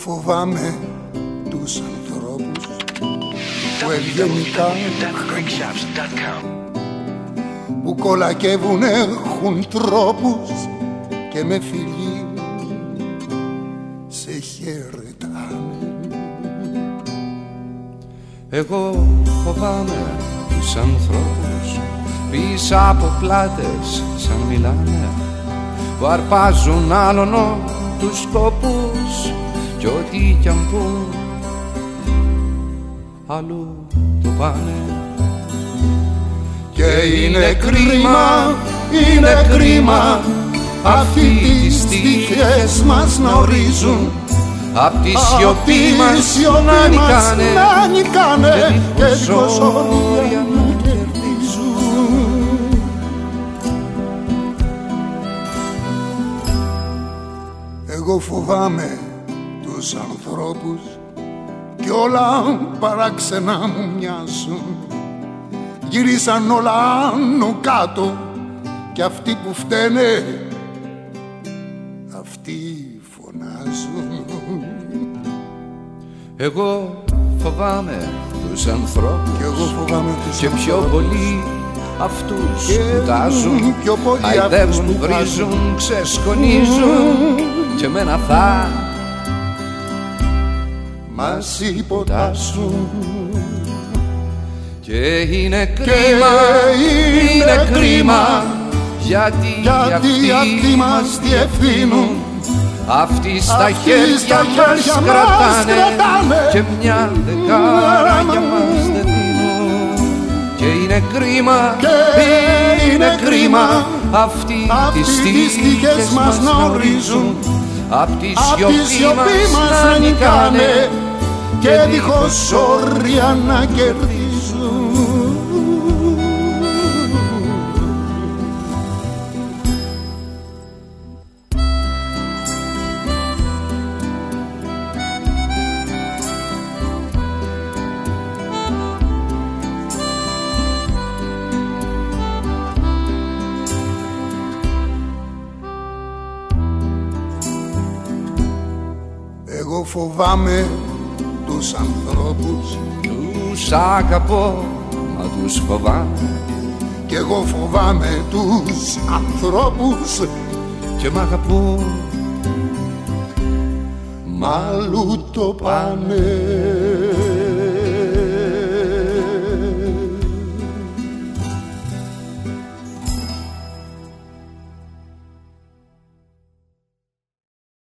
φοβάμαι τους ανθρώπους που ευγενικά που κολακεύουν, έχουν τρόπους και με φιλί σε χαιρετάνε. Εγώ φοβάμαι τους ανθρώπους πίσω από πλάτες σαν μιλάνε, που αρπάζουν άλλον τους σκοπούς κι ό,τι κι αν πούν αλλού το πάνε. Και είναι κρίμα, είναι κρίμα αυτοί τις στίχες μας να ορίζουν, απ' τη σιωπή μας να νικάνε και δίχως όρια να κερδίζουν. Εγώ φοβάμαι τους ανθρώπους κι όλα παράξενα μου μοιάζουν. Γυρίσαν όλα άνω κάτω κι αυτοί που φταίνε αυτοί φωνάζουν. Εγώ φοβάμαι τους ανθρώπους κι εγώ φοβάμαι τους και ανθρώπους, πιο πολύ αυτούς και που τάζουν, πιο πολύ αηδεύουν, βρίζουν, ξεσκονίζουν και μένα θα μας υποτάσσουν. Και είναι κρίμα, είναι κρίμα γιατί αυτοί μας διευθύνουν, αυτοί στα χέρια μας κρατάνε και μια δεκάρα για μας δεν δίνουν. Και είναι κρίμα, είναι κρίμα αυτοί τις στίχες μας να ορίζουν, απ' τη σιωπή μας να νικάνε και δίχως όρια να κερδίζουν. Εγώ φοβάμαι τους ανθρώπους, τους αγαπώ μα τους φοβάμαι, κι εγώ φοβάμαι τους ανθρώπους και μ' αγαπώ μ' αλλού το πάνε.